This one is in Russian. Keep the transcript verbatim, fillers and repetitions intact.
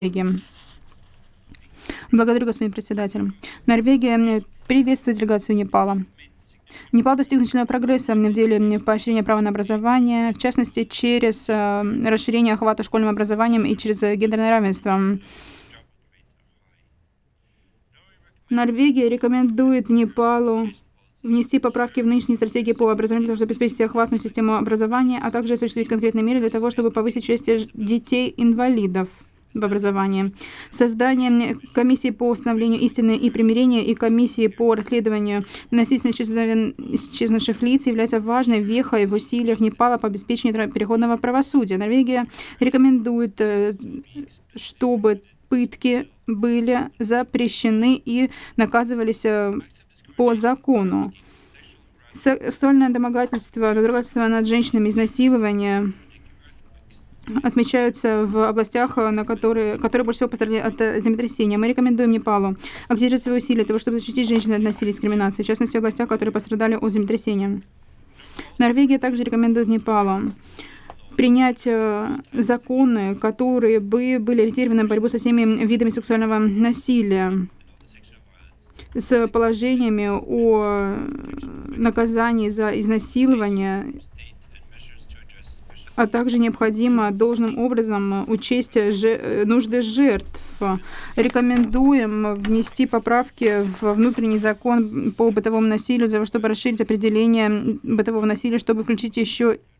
Благодарю, господин председатель. Норвегия приветствует делегацию Непала. Непал достиг значительного прогресса в деле поощрения права на образование, в частности, через расширение охвата школьным образованием и через гендерное равенство. Норвегия рекомендует Непалу внести поправки в нынешние стратегии по образованию, для того, чтобы обеспечить охватную систему образования, а также осуществить конкретные меры для того, чтобы повысить участие детей-инвалидов в образовании. Создание комиссии по установлению истины и примирения и комиссии по расследованию насильственно исчезнувших лиц является важной вехой в усилиях Непала по обеспечению переходного правосудия. Норвегия рекомендует, чтобы пытки были запрещены и наказывались по закону. Сексуальное домогательство, надругательство над женщинами, изнасилование отмечаются в областях, на которые, которые больше всего пострадали от землетрясения. Мы рекомендуем Непалу активизировать свои усилия для того, чтобы защитить женщин от насилия и дискриминации, в частности, в областях, которые пострадали от землетрясения. Норвегия также рекомендует Непалу принять законы, которые бы были ориентированы на борьбу со всеми видами сексуального насилия, с положениями о наказании за изнасилование, а также необходимо должным образом учесть нужды жертв. Рекомендуем внести поправки в внутренний закон по бытовому насилию, для того, чтобы расширить определение бытового насилия, чтобы включить еще